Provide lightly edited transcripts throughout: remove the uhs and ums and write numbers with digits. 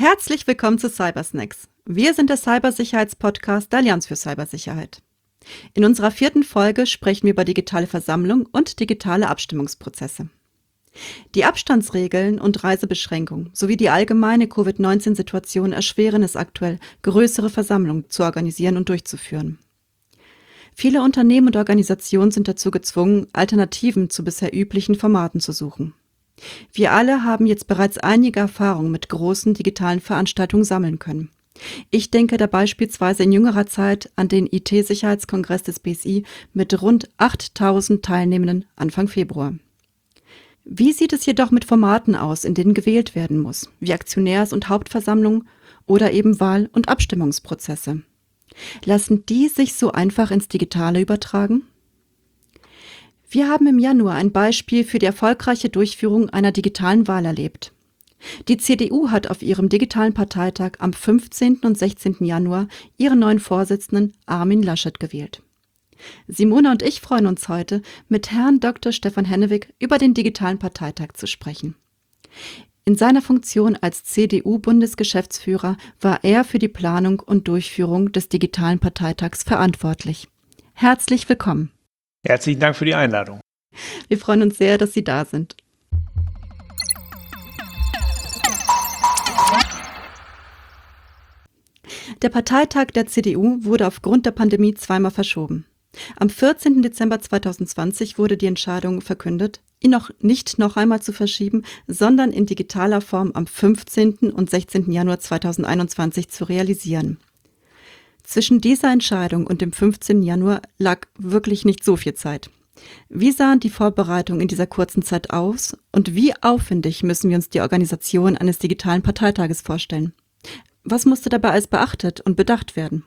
Herzlich willkommen zu Cybersnacks. Wir sind der Cybersicherheitspodcast der Allianz für Cybersicherheit. In unserer 4. Folge sprechen wir über digitale Versammlung und digitale Abstimmungsprozesse. Die Abstandsregeln und Reisebeschränkungen sowie die allgemeine Covid-19-Situation erschweren es aktuell, größere Versammlungen zu organisieren und durchzuführen. Viele Unternehmen und Organisationen sind dazu gezwungen, Alternativen zu bisher üblichen Formaten zu suchen. Wir alle haben jetzt bereits einige Erfahrungen mit großen digitalen Veranstaltungen sammeln können. Ich denke da beispielsweise in jüngerer Zeit an den IT-Sicherheitskongress des BSI mit rund 8.000 Teilnehmenden Anfang Februar. Wie sieht es jedoch mit Formaten aus, in denen gewählt werden muss, wie Aktionärs- und Hauptversammlungen oder eben Wahl- und Abstimmungsprozesse? Lassen die sich so einfach ins Digitale übertragen? Wir haben im Januar ein Beispiel für die erfolgreiche Durchführung einer digitalen Wahl erlebt. Die CDU hat auf ihrem digitalen Parteitag am 15. und 16. Januar ihren neuen Vorsitzenden Armin Laschet gewählt. Simone und ich freuen uns heute, mit Herrn Dr. Stefan Hennewig über den digitalen Parteitag zu sprechen. In seiner Funktion als CDU-Bundesgeschäftsführer war er für die Planung und Durchführung des digitalen Parteitags verantwortlich. Herzlich willkommen. Herzlichen Dank für die Einladung. Wir freuen uns sehr, dass Sie da sind. Der Parteitag der CDU wurde aufgrund der Pandemie zweimal verschoben. Am 14. Dezember 2020 wurde die Entscheidung verkündet, ihn nicht noch einmal zu verschieben, sondern in digitaler Form am 15. und 16. Januar 2021 zu realisieren. Zwischen dieser Entscheidung und dem 15. Januar lag wirklich nicht so viel Zeit. Wie sahen die Vorbereitungen in dieser kurzen Zeit aus und wie aufwendig müssen wir uns die Organisation eines digitalen Parteitages vorstellen? Was musste dabei alles beachtet und bedacht werden?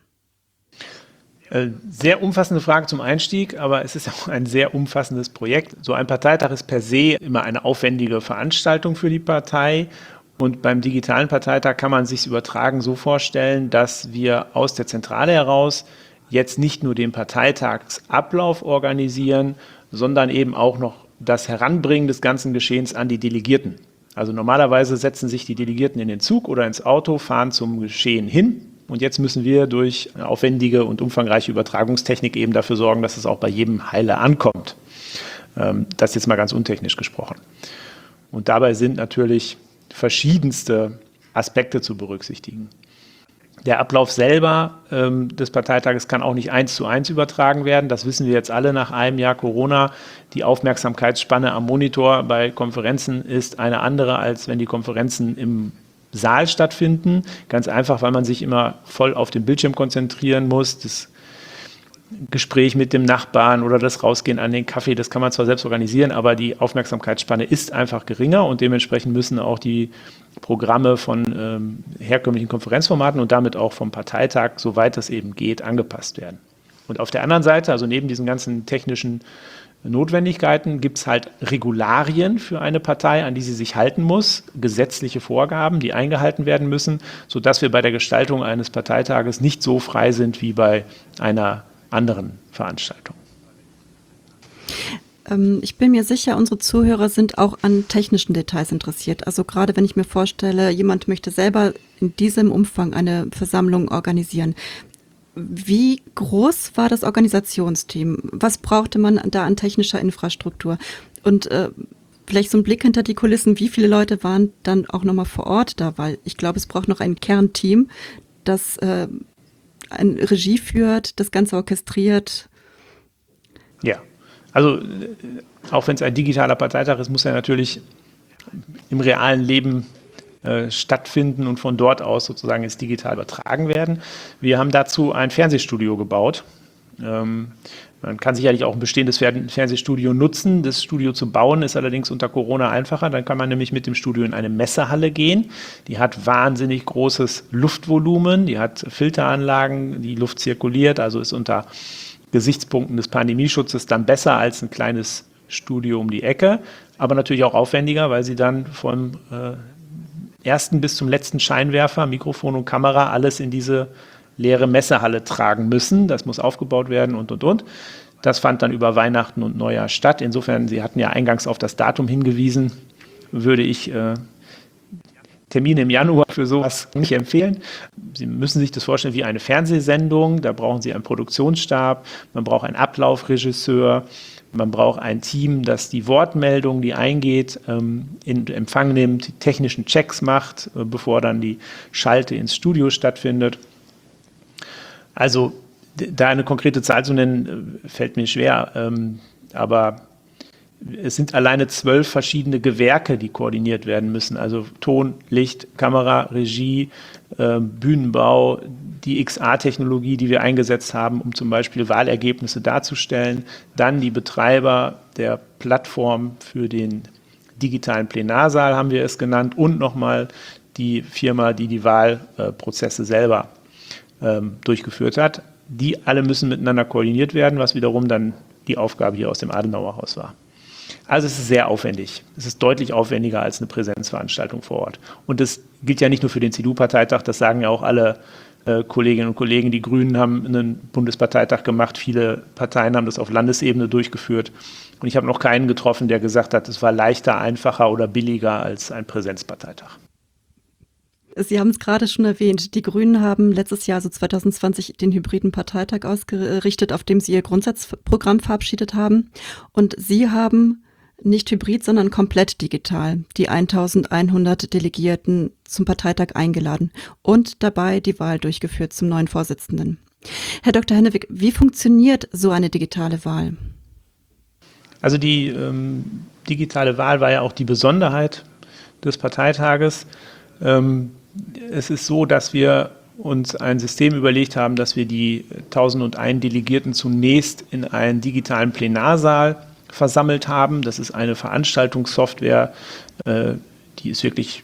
Sehr umfassende Frage zum Einstieg, aber es ist auch ein sehr umfassendes Projekt. So ein Parteitag ist per se immer eine aufwendige Veranstaltung für die Partei. Und beim digitalen Parteitag kann man sich übertragen so vorstellen, dass wir aus der Zentrale heraus jetzt nicht nur den Parteitagsablauf organisieren, sondern eben auch noch das Heranbringen des ganzen Geschehens an die Delegierten. Also normalerweise setzen sich die Delegierten in den Zug oder ins Auto, fahren zum Geschehen hin. Und jetzt müssen wir durch eine aufwendige und umfangreiche Übertragungstechnik eben dafür sorgen, dass es auch bei jedem heile ankommt. Das ist jetzt mal ganz untechnisch gesprochen. Und dabei sind natürlich verschiedenste Aspekte zu berücksichtigen. Der Ablauf selber des Parteitages kann auch nicht 1:1 übertragen werden. Das wissen wir jetzt alle nach einem Jahr Corona. Die Aufmerksamkeitsspanne am Monitor bei Konferenzen ist eine andere, als wenn die Konferenzen im Saal stattfinden. Ganz einfach, weil man sich immer voll auf den Bildschirm konzentrieren muss. Das Gespräch mit dem Nachbarn oder das Rausgehen an den Kaffee, das kann man zwar selbst organisieren, aber die Aufmerksamkeitsspanne ist einfach geringer und dementsprechend müssen auch die Programme von herkömmlichen Konferenzformaten und damit auch vom Parteitag, soweit es eben geht, angepasst werden. Und auf der anderen Seite, also neben diesen ganzen technischen Notwendigkeiten, gibt es halt Regularien für eine Partei, an die sie sich halten muss, gesetzliche Vorgaben, die eingehalten werden müssen, sodass wir bei der Gestaltung eines Parteitages nicht so frei sind wie bei einer anderen Veranstaltungen. Ich bin mir sicher, unsere Zuhörer sind auch an technischen Details interessiert. Also gerade wenn ich mir vorstelle, jemand möchte selber in diesem Umfang eine Versammlung organisieren. Wie groß war das Organisationsteam? Was brauchte man da an technischer Infrastruktur? Und vielleicht so ein Blick hinter die Kulissen, wie viele Leute waren dann auch nochmal vor Ort da? Weil ich glaube, es braucht noch ein Kernteam, das eine Regie führt, das Ganze orchestriert. Ja, also auch wenn es ein digitaler Parteitag ist, muss er natürlich im realen Leben stattfinden und von dort aus sozusagen ins Digital übertragen werden. Wir haben dazu ein Fernsehstudio gebaut. Man kann sicherlich auch ein bestehendes Fernsehstudio nutzen. Das Studio zu bauen ist allerdings unter Corona einfacher. Dann kann man nämlich mit dem Studio in eine Messehalle gehen. Die hat wahnsinnig großes Luftvolumen, die hat Filteranlagen, die Luft zirkuliert, also ist unter Gesichtspunkten des Pandemieschutzes dann besser als ein kleines Studio um die Ecke, aber natürlich auch aufwendiger, weil sie dann vom ersten bis zum letzten Scheinwerfer, Mikrofon und Kamera alles in diese leere Messehalle tragen müssen. Das muss aufgebaut werden und. Das fand dann über Weihnachten und Neujahr statt. Insofern, Sie hatten ja eingangs auf das Datum hingewiesen, würde ich Termine im Januar für sowas nicht empfehlen. Sie müssen sich das vorstellen wie eine Fernsehsendung. Da brauchen Sie einen Produktionsstab, man braucht einen Ablaufregisseur, man braucht ein Team, das die Wortmeldung, die eingeht, in Empfang nimmt, die technischen Checks macht, bevor dann die Schalte ins Studio stattfindet. Also da eine konkrete Zahl zu nennen, fällt mir schwer, aber es sind alleine 12 verschiedene Gewerke, die koordiniert werden müssen. Also Ton, Licht, Kamera, Regie, Bühnenbau, die XA-Technologie, die wir eingesetzt haben, um zum Beispiel Wahlergebnisse darzustellen. Dann die Betreiber der Plattform für den digitalen Plenarsaal, haben wir es genannt. Und nochmal die Firma, die die Wahlprozesse selber durchgeführt hat. Die alle müssen miteinander koordiniert werden, was wiederum dann die Aufgabe hier aus dem Adenauerhaus war. Also es ist sehr aufwendig. Es ist deutlich aufwendiger als eine Präsenzveranstaltung vor Ort. Und das gilt ja nicht nur für den CDU-Parteitag, das sagen ja auch alle Kolleginnen und Kollegen. Die Grünen haben einen Bundesparteitag gemacht, viele Parteien haben das auf Landesebene durchgeführt. Und ich habe noch keinen getroffen, der gesagt hat, es war leichter, einfacher oder billiger als ein Präsenzparteitag. Sie haben es gerade schon erwähnt, die Grünen haben letztes Jahr, also 2020, den hybriden Parteitag ausgerichtet, auf dem sie ihr Grundsatzprogramm verabschiedet haben. Und Sie haben nicht hybrid, sondern komplett digital die 1100 Delegierten zum Parteitag eingeladen und dabei die Wahl durchgeführt zum neuen Vorsitzenden. Herr Dr. Hennewig, wie funktioniert so eine digitale Wahl? Also die digitale Wahl war ja auch die Besonderheit des Parteitages. Es ist so, dass wir uns ein System überlegt haben, dass wir die 1001 Delegierten zunächst in einen digitalen Plenarsaal versammelt haben. Das ist eine Veranstaltungssoftware, die es wirklich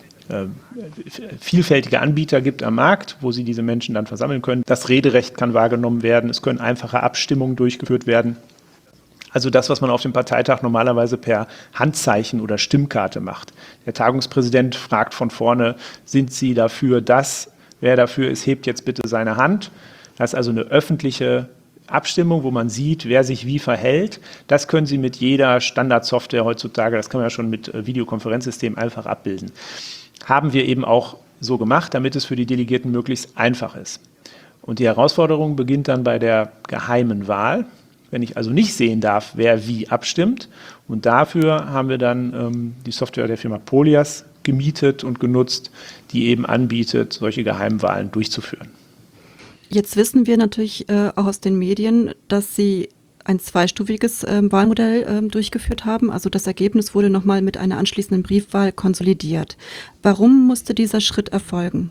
vielfältige Anbieter gibt am Markt, wo Sie diese Menschen dann versammeln können. Das Rederecht kann wahrgenommen werden, es können einfache Abstimmungen durchgeführt werden. Also das, was man auf dem Parteitag normalerweise per Handzeichen oder Stimmkarte macht. Der Tagungspräsident fragt von vorne, sind Sie dafür das? Wer dafür ist, hebt jetzt bitte seine Hand. Das ist also eine öffentliche Abstimmung, wo man sieht, wer sich wie verhält. Das können Sie mit jeder Standardsoftware heutzutage, das kann man ja schon mit Videokonferenzsystemen einfach abbilden. Haben wir eben auch so gemacht, damit es für die Delegierten möglichst einfach ist. Und die Herausforderung beginnt dann bei der geheimen Wahl, wenn ich also nicht sehen darf, wer wie abstimmt. Und dafür haben wir dann die Software der Firma Polias gemietet und genutzt, die eben anbietet, solche Geheimwahlen durchzuführen. Jetzt wissen wir natürlich auch aus den Medien, dass Sie ein zweistufiges Wahlmodell durchgeführt haben. Also das Ergebnis wurde nochmal mit einer anschließenden Briefwahl konsolidiert. Warum musste dieser Schritt erfolgen?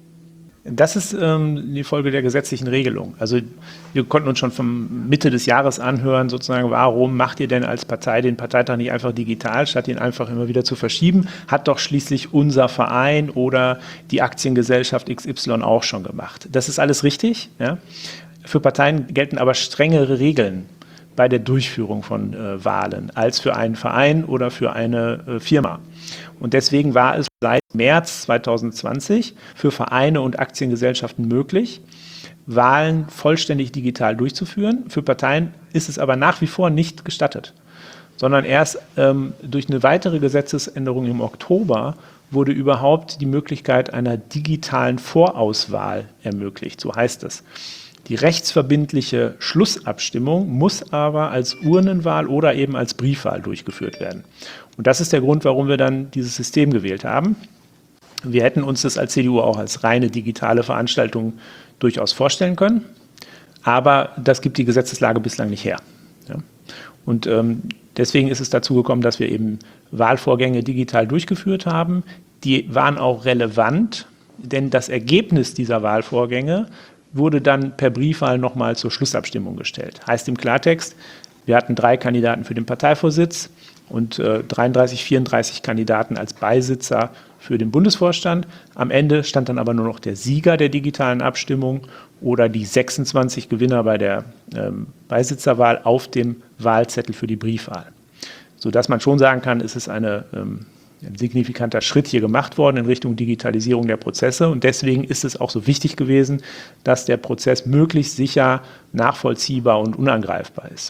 Das ist die Folge der gesetzlichen Regelung. Also wir konnten uns schon von Mitte des Jahres anhören, sozusagen, warum macht ihr denn als Partei den Parteitag nicht einfach digital, statt ihn einfach immer wieder zu verschieben? Hat doch schließlich unser Verein oder die Aktiengesellschaft XY auch schon gemacht. Das ist alles richtig. Ja? Für Parteien gelten aber strengere Regeln bei der Durchführung von Wahlen als für einen Verein oder für eine Firma. Und deswegen war es seit März 2020 für Vereine und Aktiengesellschaften möglich, Wahlen vollständig digital durchzuführen. Für Parteien ist es aber nach wie vor nicht gestattet, sondern erst durch eine weitere Gesetzesänderung im Oktober wurde überhaupt die Möglichkeit einer digitalen Vorauswahl ermöglicht, so heißt es. Die rechtsverbindliche Schlussabstimmung muss aber als Urnenwahl oder eben als Briefwahl durchgeführt werden. Und das ist der Grund, warum wir dann dieses System gewählt haben. Wir hätten uns das als CDU auch als reine digitale Veranstaltung durchaus vorstellen können, aber das gibt die Gesetzeslage bislang nicht her. Ja. Und deswegen ist es dazu gekommen, dass wir eben Wahlvorgänge digital durchgeführt haben. Die waren auch relevant, denn das Ergebnis dieser Wahlvorgänge wurde dann per Briefwahl nochmal zur Schlussabstimmung gestellt. Heißt im Klartext, wir hatten 3 Kandidaten für den Parteivorsitz und 33, 34 Kandidaten als Beisitzer für den Bundesvorstand. Am Ende stand dann aber nur noch der Sieger der digitalen Abstimmung oder die 26 Gewinner bei der Beisitzerwahl auf dem Wahlzettel für die Briefwahl. Sodass man schon sagen kann, es ist ein signifikanter Schritt hier gemacht worden in Richtung Digitalisierung der Prozesse. Und deswegen ist es auch so wichtig gewesen, dass der Prozess möglichst sicher, nachvollziehbar und unangreifbar ist.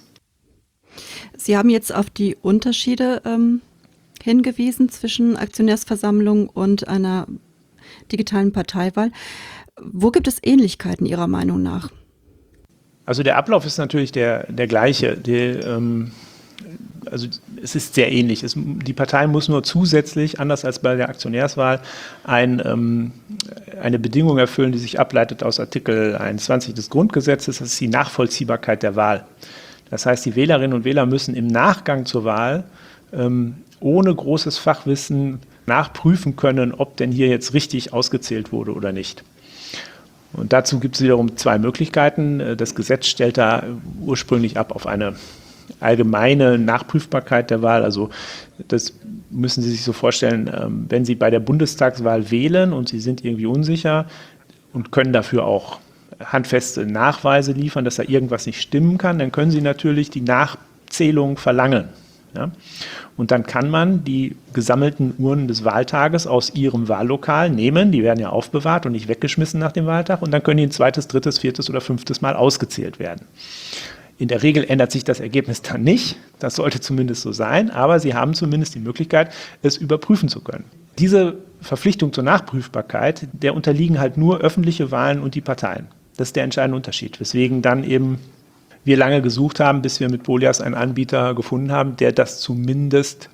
Sie haben jetzt auf die Unterschiede hingewiesen zwischen Aktionärsversammlung und einer digitalen Parteiwahl. Wo gibt es Ähnlichkeiten Ihrer Meinung nach? Also der Ablauf ist natürlich der gleiche. Also es ist sehr ähnlich. Die Partei muss nur zusätzlich, anders als bei der Aktionärswahl, eine Bedingung erfüllen, die sich ableitet aus Artikel 21 des Grundgesetzes. Das ist die Nachvollziehbarkeit der Wahl. Das heißt, die Wählerinnen und Wähler müssen im Nachgang zur Wahl ohne großes Fachwissen nachprüfen können, ob denn hier jetzt richtig ausgezählt wurde oder nicht. Und dazu gibt es wiederum zwei Möglichkeiten. Das Gesetz stellt da ursprünglich ab auf eine allgemeine Nachprüfbarkeit der Wahl. Also das müssen Sie sich so vorstellen, wenn Sie bei der Bundestagswahl wählen und Sie sind irgendwie unsicher und können dafür auch handfeste Nachweise liefern, dass da irgendwas nicht stimmen kann, dann können Sie natürlich die Nachzählung verlangen. Ja? Und dann kann man die gesammelten Urnen des Wahltages aus Ihrem Wahllokal nehmen, die werden ja aufbewahrt und nicht weggeschmissen nach dem Wahltag, und dann können die ein zweites, drittes, viertes oder fünftes Mal ausgezählt werden. In der Regel ändert sich das Ergebnis dann nicht, das sollte zumindest so sein, aber Sie haben zumindest die Möglichkeit, es überprüfen zu können. Diese Verpflichtung zur Nachprüfbarkeit, der unterliegen halt nur öffentliche Wahlen und die Parteien. Das ist der entscheidende Unterschied, weswegen dann eben wir lange gesucht haben, bis wir mit Bolias einen Anbieter gefunden haben, der das zumindest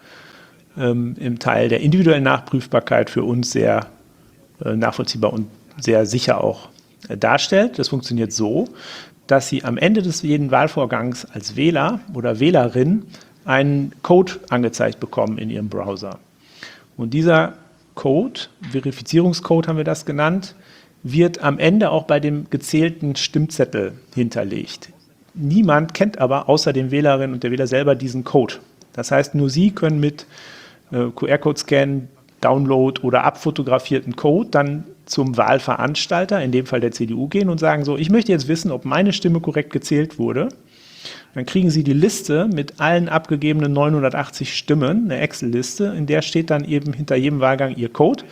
im Teil der individuellen Nachprüfbarkeit für uns sehr nachvollziehbar und sehr sicher auch darstellt. Das funktioniert so, dass Sie am Ende des jeden Wahlvorgangs als Wähler oder Wählerin einen Code angezeigt bekommen in Ihrem Browser. Und dieser Code, Verifizierungscode haben wir das genannt, wird am Ende auch bei dem gezählten Stimmzettel hinterlegt. Niemand kennt aber außer den Wählerinnen und der Wähler selber diesen Code. Das heißt, nur Sie können mit QR-Code-Scan, Download oder abfotografierten Code dann zum Wahlveranstalter, in dem Fall der CDU, gehen und sagen so, ich möchte jetzt wissen, ob meine Stimme korrekt gezählt wurde. Dann kriegen Sie die Liste mit allen abgegebenen 980 Stimmen, eine Excel-Liste, in der steht dann eben hinter jedem Wahlgang Ihr Code.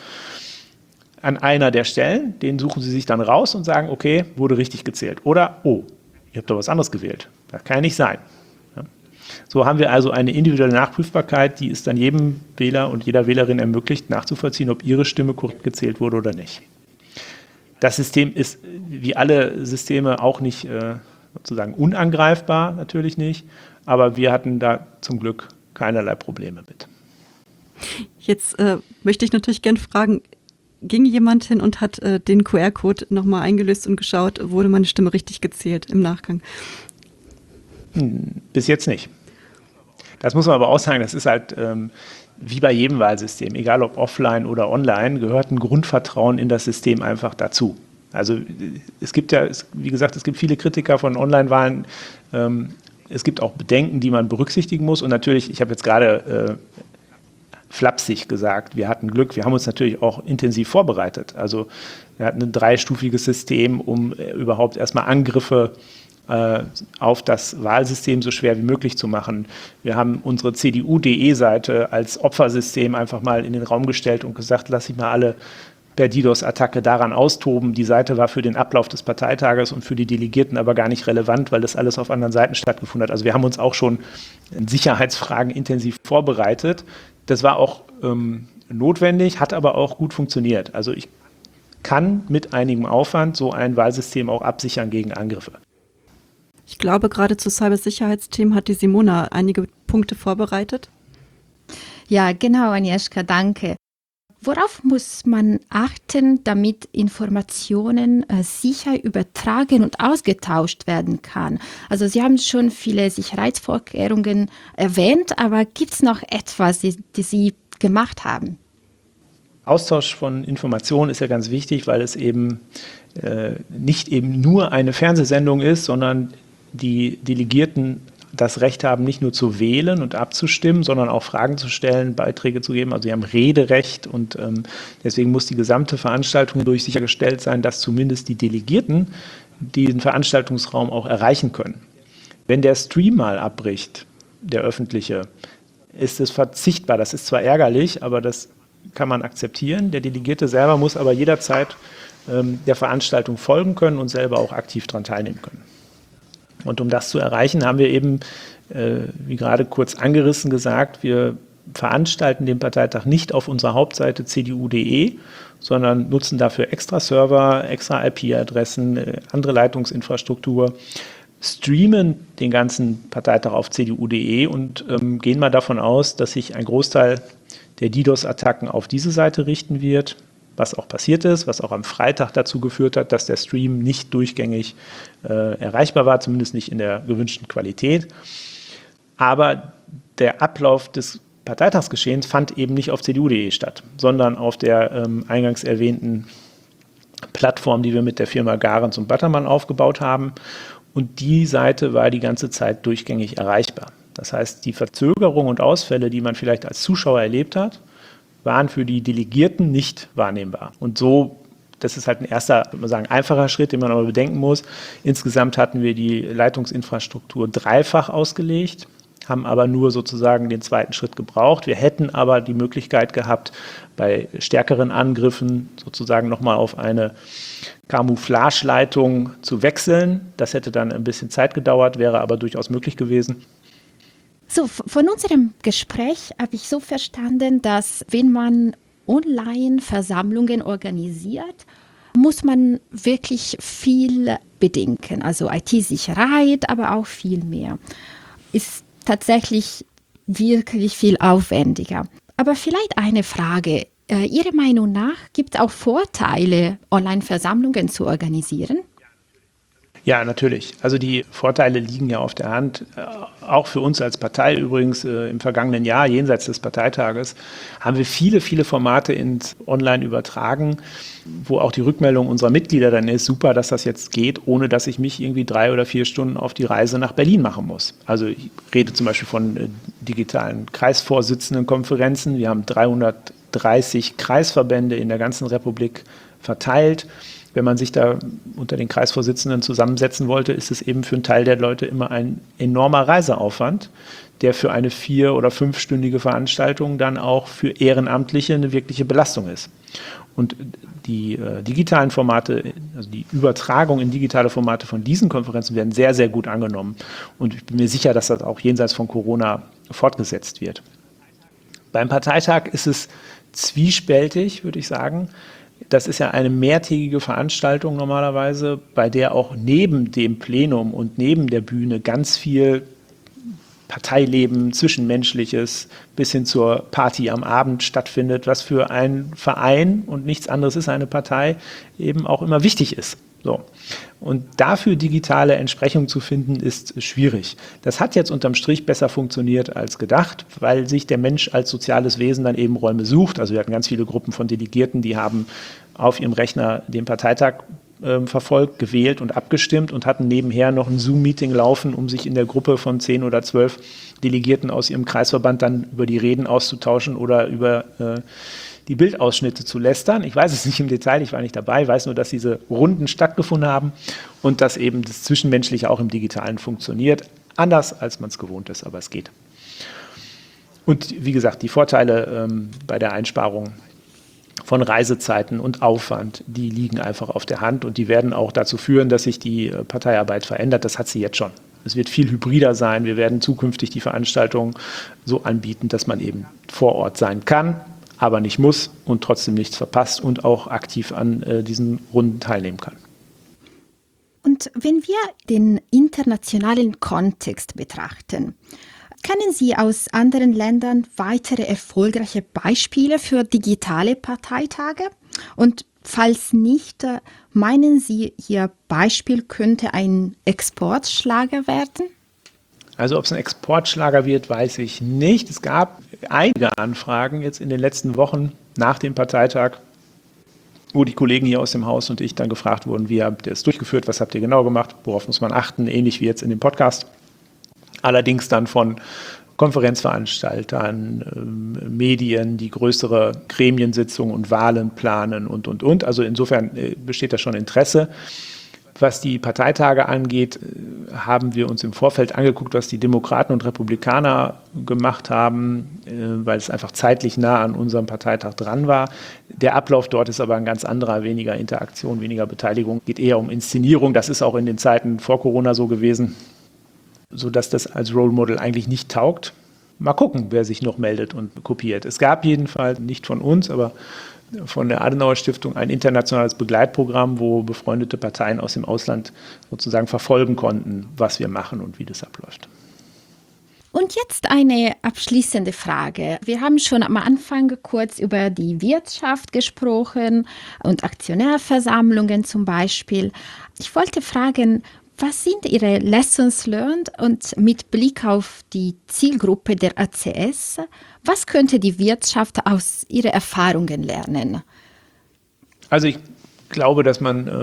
An einer der Stellen, den suchen Sie sich dann raus und sagen, okay, wurde richtig gezählt. Oder, oh, ihr habt doch was anderes gewählt. Das kann ja nicht sein. Ja. So haben wir also eine individuelle Nachprüfbarkeit, die es dann jedem Wähler und jeder Wählerin ermöglicht, nachzuvollziehen, ob ihre Stimme korrekt gezählt wurde oder nicht. Das System ist wie alle Systeme auch nicht sozusagen unangreifbar, natürlich nicht, aber wir hatten da zum Glück keinerlei Probleme mit. Jetzt möchte ich natürlich gerne fragen, ging jemand hin und hat den QR-Code nochmal eingelöst und geschaut, wurde meine Stimme richtig gezählt im Nachgang? Bis jetzt nicht. Das muss man aber auch sagen, das ist halt wie bei jedem Wahlsystem, egal ob offline oder online, gehört ein Grundvertrauen in das System einfach dazu. Also es gibt ja, wie gesagt, es gibt viele Kritiker von Online-Wahlen. Es gibt auch Bedenken, die man berücksichtigen muss. Und natürlich, ich habe jetzt gerade flapsig gesagt, wir hatten Glück, wir haben uns natürlich auch intensiv vorbereitet. Also wir hatten ein dreistufiges System, um überhaupt erstmal Angriffe auf das Wahlsystem so schwer wie möglich zu machen. Wir haben unsere CDU.de-Seite als Opfersystem einfach mal in den Raum gestellt und gesagt, lass ich mal alle per DDoS-Attacke daran austoben. Die Seite war für den Ablauf des Parteitages und für die Delegierten aber gar nicht relevant, weil das alles auf anderen Seiten stattgefunden hat. Also wir haben uns auch schon in Sicherheitsfragen intensiv vorbereitet. Das war auch notwendig, hat aber auch gut funktioniert. Also ich kann mit einigem Aufwand so ein Wahlsystem auch absichern gegen Angriffe. Ich glaube, gerade zu Cybersicherheitsthemen hat die Simona einige Punkte vorbereitet. Ja, genau, Agnieszka, danke. Worauf muss man achten, damit Informationen sicher übertragen und ausgetauscht werden kann? Also Sie haben schon viele Sicherheitsvorkehrungen erwähnt, aber gibt es noch etwas, die Sie gemacht haben? Austausch von Informationen ist ja ganz wichtig, weil es eben nicht eben nur eine Fernsehsendung ist, sondern die Delegierten das Recht haben, nicht nur zu wählen und abzustimmen, sondern auch Fragen zu stellen, Beiträge zu geben. Also sie haben Rederecht und deswegen muss die gesamte Veranstaltung durch sichergestellt sein, dass zumindest die Delegierten diesen Veranstaltungsraum auch erreichen können. Wenn der Stream mal abbricht, der öffentliche, ist es verzichtbar. Das ist zwar ärgerlich, aber das kann man akzeptieren. Der Delegierte selber muss aber jederzeit der Veranstaltung folgen können und selber auch aktiv daran teilnehmen können. Und um das zu erreichen, haben wir eben, wie gerade kurz angerissen gesagt, wir veranstalten den Parteitag nicht auf unserer Hauptseite cdu.de, sondern nutzen dafür extra Server, extra IP-Adressen, andere Leitungsinfrastruktur, streamen den ganzen Parteitag auf cdu.de und gehen mal davon aus, dass sich ein Großteil der DDoS-Attacken auf diese Seite richten wird, was auch passiert ist, was auch am Freitag dazu geführt hat, dass der Stream nicht durchgängig erreichbar war, zumindest nicht in der gewünschten Qualität. Aber der Ablauf des Parteitagsgeschehens fand eben nicht auf cdu.de statt, sondern auf der eingangs erwähnten Plattform, die wir mit der Firma Garens und Battermann aufgebaut haben. Und die Seite war die ganze Zeit durchgängig erreichbar. Das heißt, die Verzögerung und Ausfälle, die man vielleicht als Zuschauer erlebt hat, waren für die Delegierten nicht wahrnehmbar. Und so, das ist halt ein erster, würde man sagen, einfacher Schritt, den man aber bedenken muss. Insgesamt hatten wir die Leitungsinfrastruktur dreifach ausgelegt, haben aber nur sozusagen den zweiten Schritt gebraucht. Wir hätten aber die Möglichkeit gehabt, bei stärkeren Angriffen sozusagen nochmal auf eine Camouflage-Leitung zu wechseln. Das hätte dann ein bisschen Zeit gedauert, wäre aber durchaus möglich gewesen. So, von unserem Gespräch habe ich so verstanden, dass wenn man Online-Versammlungen organisiert, muss man wirklich viel bedenken. Also IT-Sicherheit, aber auch viel mehr. Ist tatsächlich wirklich viel aufwendiger. Aber vielleicht eine Frage. Ihrer Meinung nach gibt es auch Vorteile, Online-Versammlungen zu organisieren? Ja, natürlich. Also die Vorteile liegen ja auf der Hand. Auch für uns als Partei übrigens im vergangenen Jahr, jenseits des Parteitages, haben wir viele Formate ins Online übertragen, wo auch die Rückmeldung unserer Mitglieder dann ist, super, dass das jetzt geht, ohne dass ich mich irgendwie 3 oder 4 Stunden auf die Reise nach Berlin machen muss. Also ich rede zum Beispiel von digitalen Kreisvorsitzendenkonferenzen. Wir haben 330 Kreisverbände in der ganzen Republik verteilt. Wenn man sich da unter den Kreisvorsitzenden zusammensetzen wollte, ist es eben für einen Teil der Leute immer ein enormer Reiseaufwand, der für eine 4- oder 5-stündige Veranstaltung dann auch für Ehrenamtliche eine wirkliche Belastung ist. Und die digitalen Formate, also die Übertragung in digitale Formate von diesen Konferenzen werden sehr, sehr gut angenommen. Und ich bin mir sicher, dass das auch jenseits von Corona fortgesetzt wird. Beim Parteitag ist es zwiespältig, würde ich sagen. Das ist ja eine mehrtägige Veranstaltung normalerweise, bei der auch neben dem Plenum und neben der Bühne ganz viel Parteileben, Zwischenmenschliches bis hin zur Party am Abend stattfindet, was für einen Verein und nichts anderes ist eine Partei eben auch immer wichtig ist. So. Und dafür digitale Entsprechung zu finden, ist schwierig. Das hat jetzt unterm Strich besser funktioniert als gedacht, weil sich der Mensch als soziales Wesen dann eben Räume sucht. Also wir hatten ganz viele Gruppen von Delegierten, die haben auf ihrem Rechner den Parteitag verfolgt, gewählt und abgestimmt und hatten nebenher noch ein Zoom-Meeting laufen, um sich in der Gruppe von 10 oder 12 Delegierten aus ihrem Kreisverband dann über die Reden auszutauschen oder über die Bildausschnitte zu lästern. Ich weiß es nicht im Detail, ich war nicht dabei, weiß nur, dass diese Runden stattgefunden haben und dass eben das Zwischenmenschliche auch im Digitalen funktioniert. Anders, als man es gewohnt ist, aber es geht. Und wie gesagt, die Vorteile bei der Einsparung von Reisezeiten und Aufwand, die liegen einfach auf der Hand und die werden auch dazu führen, dass sich die Parteiarbeit verändert. Das hat sie jetzt schon. Es wird viel hybrider sein. Wir werden zukünftig die Veranstaltungen so anbieten, dass man eben vor Ort sein kann, aber nicht muss und trotzdem nichts verpasst und auch aktiv an diesen Runden teilnehmen kann. Und wenn wir den internationalen Kontext betrachten, kennen Sie aus anderen Ländern weitere erfolgreiche Beispiele für digitale Parteitage? Und falls nicht, meinen Sie, Ihr Beispiel könnte ein Exportschlager werden? Also ob es ein Exportschlager wird, weiß ich nicht. Es gab einige Anfragen jetzt in den letzten Wochen nach dem Parteitag, wo die Kollegen hier aus dem Haus und ich dann gefragt wurden, wie habt ihr es durchgeführt, was habt ihr genau gemacht, worauf muss man achten, ähnlich wie jetzt in dem Podcast. Allerdings dann von Konferenzveranstaltern, Medien, die größere Gremiensitzungen und Wahlen planen und. Also insofern besteht da schon Interesse. Was die Parteitage angeht, haben wir uns im Vorfeld angeguckt, was die Demokraten und Republikaner gemacht haben, weil es einfach zeitlich nah an unserem Parteitag dran war. Der Ablauf dort ist aber ein ganz anderer, weniger Interaktion, weniger Beteiligung, geht eher um Inszenierung. Das ist auch in den Zeiten vor Corona so gewesen, sodass das als Role Model eigentlich nicht taugt. mal gucken, wer sich noch meldet und kopiert. Es gab jedenfalls, nicht von uns, aber von der Adenauer Stiftung ein internationales Begleitprogramm, wo befreundete Parteien aus dem Ausland sozusagen verfolgen konnten, was wir machen und wie das abläuft. Und jetzt eine abschließende Frage. Wir haben schon am Anfang kurz über die Wirtschaft gesprochen und Aktionärversammlungen zum Beispiel. Ich wollte fragen, was sind Ihre Lessons learned und mit Blick auf die Zielgruppe der ACS, was könnte die Wirtschaft aus Ihren Erfahrungen lernen? Also ich glaube, dass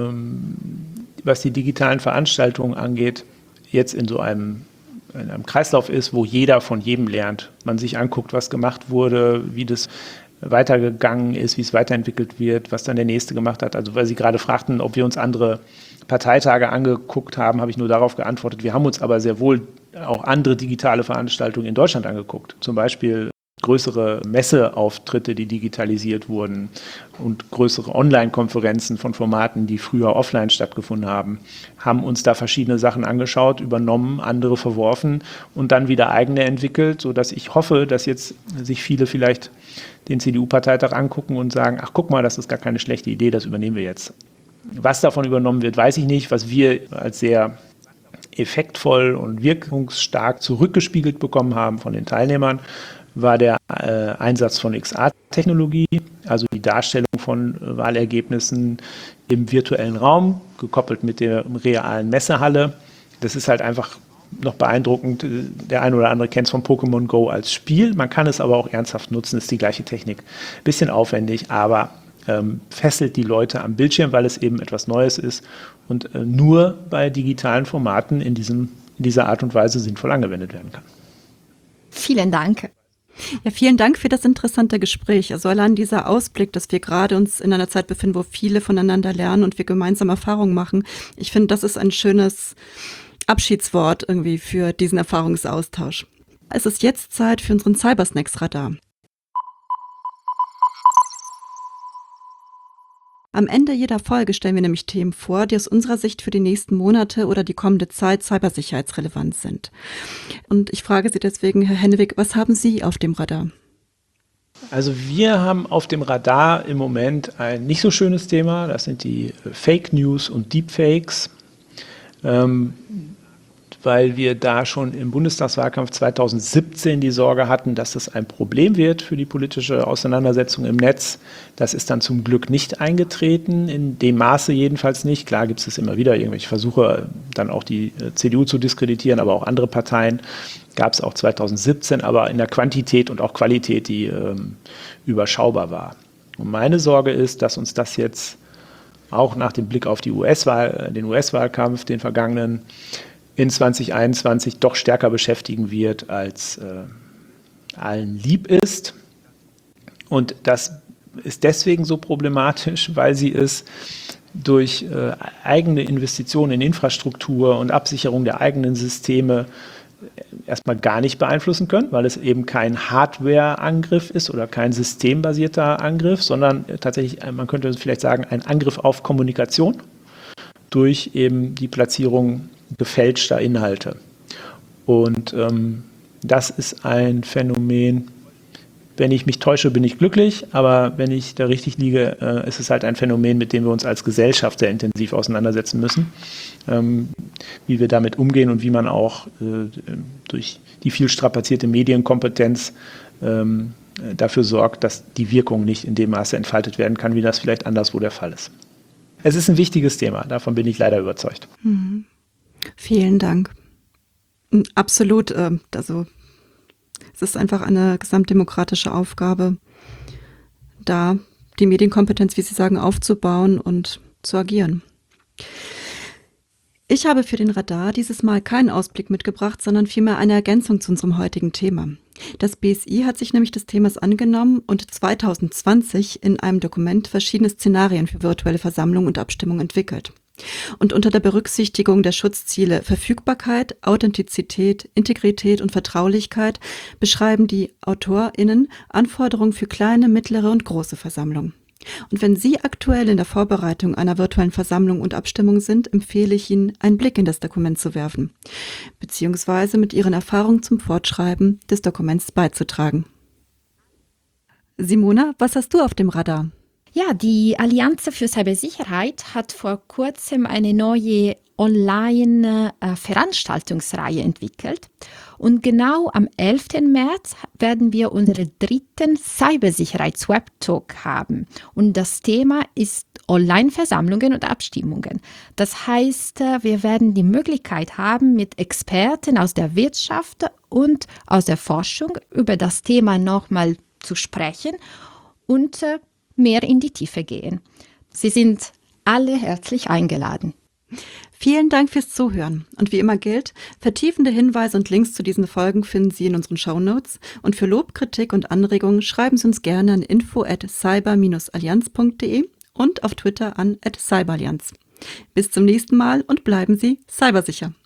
man, was die digitalen Veranstaltungen angeht, jetzt in einem Kreislauf ist, wo jeder von jedem lernt. Man sich anguckt, was gemacht wurde, wie das weitergegangen ist, wie es weiterentwickelt wird, was dann der Nächste gemacht hat. Also weil Sie gerade fragten, ob wir uns andere Parteitage angeguckt haben, habe ich nur darauf geantwortet. Wir haben uns aber sehr wohl auch andere digitale Veranstaltungen in Deutschland angeguckt. Zum Beispiel größere Messeauftritte, die digitalisiert wurden und größere Online-Konferenzen von Formaten, die früher offline stattgefunden haben uns da verschiedene Sachen angeschaut, übernommen, andere verworfen und dann wieder eigene entwickelt, sodass ich hoffe, dass jetzt sich viele vielleicht den CDU-Parteitag angucken und sagen, ach guck mal, das ist gar keine schlechte Idee, das übernehmen wir jetzt. Was davon übernommen wird, weiß ich nicht. Was wir als sehr effektvoll und wirkungsstark zurückgespiegelt bekommen haben von den Teilnehmern, war der Einsatz von XR-Technologie, also die Darstellung von Wahlergebnissen im virtuellen Raum, gekoppelt mit der realen Messehalle. Das ist halt einfach noch beeindruckend. Der eine oder andere kennt es von Pokémon Go als Spiel. Man kann es aber auch ernsthaft nutzen, ist die gleiche Technik. Bisschen aufwendig, aber fesselt die Leute am Bildschirm, weil es eben etwas Neues ist und nur bei digitalen Formaten in dieser Art und Weise sinnvoll angewendet werden kann. Vielen Dank. Ja, vielen Dank für das interessante Gespräch. Also allein dieser Ausblick, dass wir gerade uns in einer Zeit befinden, wo viele voneinander lernen und wir gemeinsam Erfahrungen machen. Ich finde, das ist ein schönes Abschiedswort irgendwie für diesen Erfahrungsaustausch. Es ist jetzt Zeit für unseren Cybersnacks-Radar. Am Ende jeder Folge stellen wir nämlich Themen vor, die aus unserer Sicht für die nächsten Monate oder die kommende Zeit cybersicherheitsrelevant sind. Und ich frage Sie deswegen, Herr Hennewig, was haben Sie auf dem Radar? Also wir haben auf dem Radar im Moment ein nicht so schönes Thema, das sind die Fake News und Deepfakes, weil wir da schon im Bundestagswahlkampf 2017 die Sorge hatten, dass das ein Problem wird für die politische Auseinandersetzung im Netz. Das ist dann zum Glück nicht eingetreten, in dem Maße jedenfalls nicht. Klar gibt es immer wieder irgendwelche Versuche, dann auch die CDU zu diskreditieren, aber auch andere Parteien. Gab es auch 2017, aber in der Quantität und auch Qualität, die überschaubar war. Und meine Sorge ist, dass uns das jetzt auch nach dem Blick auf die den US-Wahlkampf, den vergangenen, in 2021 doch stärker beschäftigen wird, als allen lieb ist. Und das ist deswegen so problematisch, weil sie es durch eigene Investitionen in Infrastruktur und Absicherung der eigenen Systeme erstmal gar nicht beeinflussen können, weil es eben kein Hardware-Angriff ist oder kein systembasierter Angriff, sondern tatsächlich, man könnte vielleicht sagen, ein Angriff auf Kommunikation durch eben die Platzierung gefälschter Inhalte. Und das ist ein Phänomen, wenn ich mich täusche, bin ich glücklich, aber wenn ich da richtig liege, ist es halt ein Phänomen, mit dem wir uns als Gesellschaft sehr intensiv auseinandersetzen müssen, wie wir damit umgehen und wie man auch durch die viel strapazierte Medienkompetenz dafür sorgt, dass die Wirkung nicht in dem Maße entfaltet werden kann, wie das vielleicht anderswo der Fall ist. Es ist ein wichtiges Thema, davon bin ich leider überzeugt. Mhm. Vielen Dank. Absolut. Also es ist einfach eine gesamtdemokratische Aufgabe, da die Medienkompetenz, wie Sie sagen, aufzubauen und zu agieren. Ich habe für den Radar dieses Mal keinen Ausblick mitgebracht, sondern vielmehr eine Ergänzung zu unserem heutigen Thema. Das BSI hat sich nämlich des Themas angenommen und 2020 in einem Dokument verschiedene Szenarien für virtuelle Versammlungen und Abstimmungen entwickelt. Und unter der Berücksichtigung der Schutzziele Verfügbarkeit, Authentizität, Integrität und Vertraulichkeit beschreiben die AutorInnen Anforderungen für kleine, mittlere und große Versammlungen. Und wenn Sie aktuell in der Vorbereitung einer virtuellen Versammlung und Abstimmung sind, empfehle ich Ihnen, einen Blick in das Dokument zu werfen, beziehungsweise mit Ihren Erfahrungen zum Fortschreiben des Dokuments beizutragen. Simona, was hast du auf dem Radar? Ja, die Allianz für Cybersicherheit hat vor kurzem eine neue Online-Veranstaltungsreihe entwickelt. Und genau am 11. März werden wir unseren 3. Cybersicherheits-Web-Talk haben. Und das Thema ist Online-Versammlungen und Abstimmungen. Das heißt, wir werden die Möglichkeit haben, mit Experten aus der Wirtschaft und aus der Forschung über das Thema nochmal zu sprechen und mehr in die Tiefe gehen. Sie sind alle herzlich eingeladen. Vielen Dank fürs Zuhören. Und wie immer gilt, vertiefende Hinweise und Links zu diesen Folgen finden Sie in unseren Shownotes. Und für Lob, Kritik und Anregungen schreiben Sie uns gerne an info@cyber-allianz.de und auf Twitter an @cyberallianz. Bis zum nächsten Mal und bleiben Sie cybersicher.